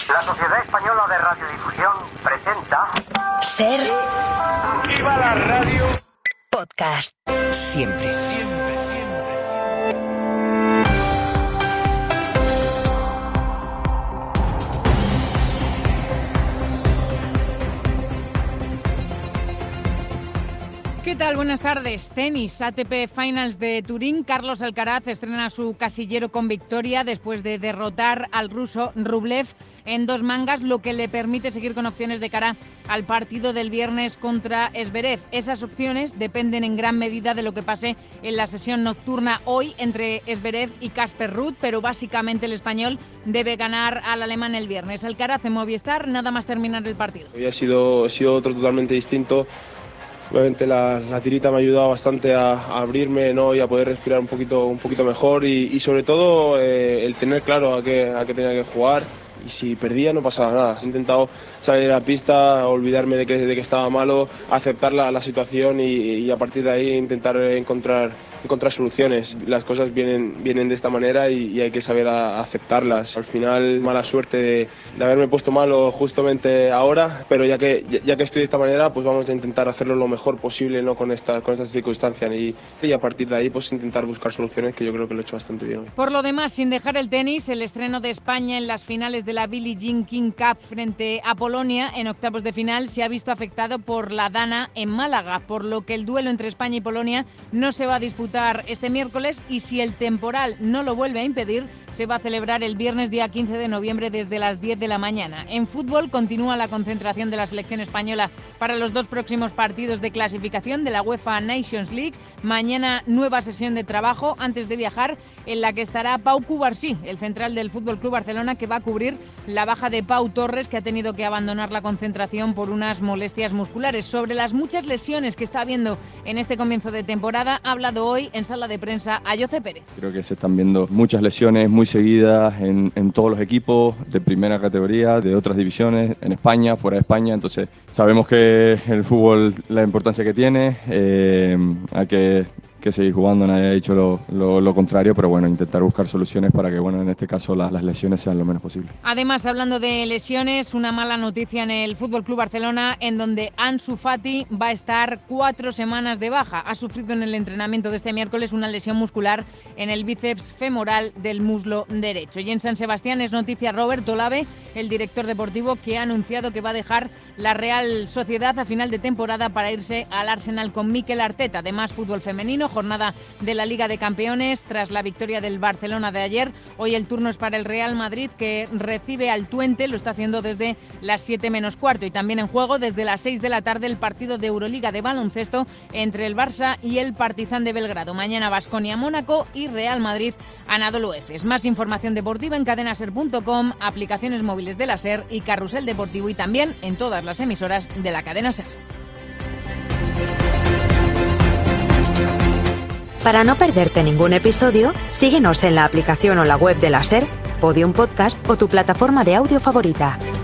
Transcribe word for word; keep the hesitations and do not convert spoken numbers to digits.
La Sociedad Española de Radiodifusión presenta... Ser... ¡Viva la radio! Podcast. Siempre, siempre, siempre. ¿Qué tal? Buenas tardes. Tenis, A T P Finals de Turín. Carlos Alcaraz estrena su casillero con victoria después de derrotar al ruso Rublev en dos mangas, lo que le permite seguir con opciones de cara al partido del viernes contra Zverev. Esas opciones dependen en gran medida de lo que pase en la sesión nocturna hoy entre Zverev y Casper Ruud, pero básicamente el español debe ganar al alemán el viernes. Alcaraz en Movistar, nada más terminar el partido. Hoy ha sido, ha sido otro totalmente distinto. Obviamente la, la tirita me ha ayudado bastante a, a abrirme, ¿no? Y a poder respirar un poquito, un poquito mejor y, y sobre todo eh, el tener claro a qué, a qué tenía que jugar. Y si perdía no pasaba nada. He intentado salir a la pista, olvidarme de que, de que estaba malo, aceptar la, la situación y, y a partir de ahí intentar encontrar, encontrar soluciones. Las cosas vienen, vienen de esta manera y, y hay que saber a, aceptarlas. Al final, mala suerte de, de haberme puesto malo justamente ahora, pero ya que, ya, ya que estoy de esta manera, pues vamos a intentar hacerlo lo mejor posible, ¿no? con, esta, con estas circunstancias y, y a partir de ahí pues intentar buscar soluciones, que yo creo que lo he hecho bastante bien hoy. Por lo demás, sin dejar el tenis, el estreno de España en las finales de la Billie Jean King Cup frente a Polonia en octavos de final se ha visto afectado por la Dana en Málaga, por lo que el duelo entre España y Polonia no se va a disputar este miércoles y si el temporal no lo vuelve a impedir, se va a celebrar el viernes día quince de noviembre desde las diez de la mañana. En fútbol continúa la concentración de la selección española para los dos próximos partidos de clasificación de la UEFA Nations League. Mañana nueva sesión de trabajo antes de viajar en la que estará Pau Cubarsí, el central del F C Barcelona, que va a cubrir la baja de Pau Torres, que ha tenido que abandonar la concentración por unas molestias musculares. Sobre las muchas lesiones que está habiendo en este comienzo de temporada, ha hablado hoy en sala de prensa Ayoce Pérez. Creo que se están viendo muchas lesiones muy seguidas en, en todos los equipos de primera categoría, de otras divisiones, en España, fuera de España. Entonces sabemos que el fútbol, la importancia que tiene, eh, hay que... que seguir jugando, nadie ha dicho lo, lo, lo contrario, pero bueno, intentar buscar soluciones para que, bueno, en este caso las, las lesiones sean lo menos posible. Además, hablando de lesiones, una mala noticia en el F C Barcelona, en donde Ansu Fati va a estar cuatro semanas de baja. Ha sufrido en el entrenamiento de este miércoles una lesión muscular en el bíceps femoral del muslo derecho. Y en San Sebastián es noticia Roberto Olave, el director deportivo, que ha anunciado que va a dejar la Real Sociedad a final de temporada para irse al Arsenal con Mikel Arteta. Además, fútbol femenino, jornada de la Liga de Campeones tras la victoria del Barcelona de ayer. Hoy el turno es para el Real Madrid, que recibe al Twente, lo está haciendo desde las siete menos cuarto, y también en juego desde las seis de la tarde el partido de Euroliga de baloncesto entre el Barça y el Partizan de Belgrado. Mañana Baskonia Mónaco y Real Madrid Anadolu Efes. Más información deportiva en cadenaser punto com, aplicaciones móviles de la SER y Carrusel Deportivo, y también en todas las emisoras de la cadena SER. Para no perderte ningún episodio, síguenos en la aplicación o la web de la SER, Podium Podcast o tu plataforma de audio favorita.